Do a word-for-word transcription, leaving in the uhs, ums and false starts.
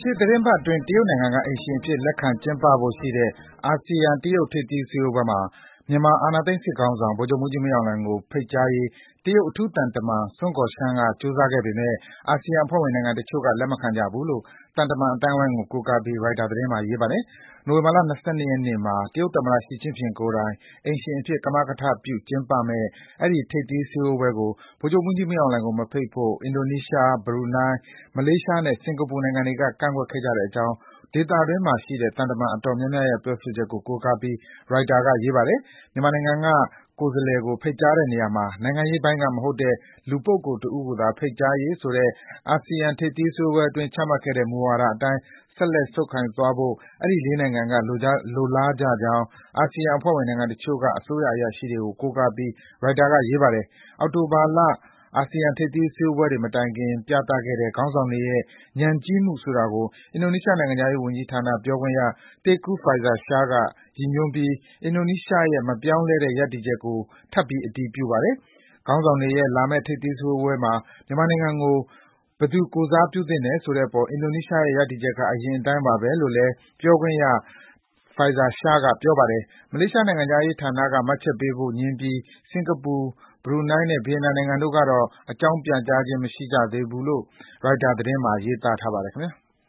ရှေ့သီတင်းပတ်အတွင်း တရုတ်နိုင်ငံက အိမ်ရှင်အဖြစ် လက်ခံကျင်းပဖို့ရှိတဲ့ အာဆီယံ-တရုတ် ထိပ်သီးစည်းဝေးပွဲမှာ မြန်မာအာဏာသိမ်းစစ်ခေါင်းဆောင် ဗိုလ်ချုပ်မှူးကြီးမင်းအောင်လှိုင်ကို ဖိတ်ကြားရေး တရုတ်အထူးသံတမန် Sun Guoxiang က ကြိုးစားခဲ့ပေမယ့် အာဆီယံအဖွဲ့ဝင်နိုင်ငံတချို့က လက်မခံကြဘူးလို့ သံတမန်အသိုင်းအဝိုင်းကို ကိုးကားပြီး ရိုက်တာသတင်းမှာ ရေးပါတယ်။ နိုဝင်ဘာလ ၂၂ ရက်နေ့မှာ တရုတ်သမ္မတ ရှီကျင့်ဖျင်ကိုယ်တိုင် အိမ်ရှင်အဖြစ် ကမကထပြု ကျင်းပမယ့် အဲဒီ ထိပ်သီးစည်းဝေးပွဲကို ဗိုလ်ချုပ်မှူးကြီးမင်းအောင်လှိုင်ကို မဖိတ်ဖို့ အင်ဒိုနီးရှား၊ ဘရူနိုင်း၊ မလေးရှားနဲ့ စင်္ကာပူနိုင်ငံတွေက ကန့်ကွက်ခဲ့ကြတဲ့အကြောင်း ဒေသတွင်းမှာရှိတဲ့ သံတမန်အတော်များများရဲ့ ပြောဆိုချက်ကို ကိုးကားပြီး ရိုက်တာက ရေးပါတယ်။ မြန်မာနိုင်ငံက ကိုယ်စားလှယ်ကို ဖိတ်ကြားတဲ့နေရာမှာ နိုင်ငံရေးပိုင်းကမဟုတ်တဲ့ လူပုဂ္ဂိုလ်တဦးကိုသာ ဖိတ်ကြားရေးဆိုတဲ့ အာဆီယံထိပ်သီးစည်းဝေးပွဲအတွင်း ချမှတ်ခဲ့တဲ့ မူဝါဒအတိုင်း ဆက်လက် ဆုပ်ကိုင်သွားဖို့ အဲဒီ လေးနိုင်ငံက လိုလားကြကြောင်း အာဆီယံအဖွဲ့ဝင်နိုင်ငံတချို့က အစိုးရအရာရှိတွေကို ကိုးကားပြီး ရိုက်တာက ရေးပါတယ်။ အောက်တိုဘာလ အာဆီယံထိပ်သီးစည်းဝေးပွဲတွေမတိုင်ခင် ပြသခဲ့တဲ့ ခေါင်းဆောင်တွေရဲ့ ဉာဏ်ကြီးမှုဆိုတာကို အင်ဒိုနီးရှားနိုင်ငံခြားရေးဝန်ကြီးဌာန ပြောခွင့်ရ Teuku Faizasyah က ရည်ညွှန်းပြီး အင်ဒိုနီးရှားရဲ့ မပြောင်းလဲတဲ့ ရပ်တည်ချက်ကို ထပ်ပြီး အတည်ပြုပါတယ်။ ခေါင်းဆောင်တွေရဲ့ လာမယ့် ထိပ်သီးစည်းဝေးပွဲမှာ မြန်မာနိုင်ငံကို ဘယ်သူ ကိုယ်စားပြုသင့်တယ်ဆိုတဲ့အပေါ် အင်ဒိုနီးရှားရဲ့ ရပ်တည်ချက်က အရင်အတိုင်းပါပဲလို့လည်း ပြောခွင့်ရ Faizasyah က ပြောပါတယ်။ မလေးရှားနိုင်ငံခြားရေးဌာနက မှတ်ချက်ပေးဖို့ငြင်းပြီး စင်္ကာပူ၊ ဘရူနိုင်းနဲ့ ဗီယက်နမ်နိုင်ငံတို့ကတော့ အကြောင်းပြန်ကြားခြင်း မရှိကြသေးဘူးလို့ ရိုက်တာသတင်းမှာ ရေးသားထားပါတယ် ခင်ဗျာ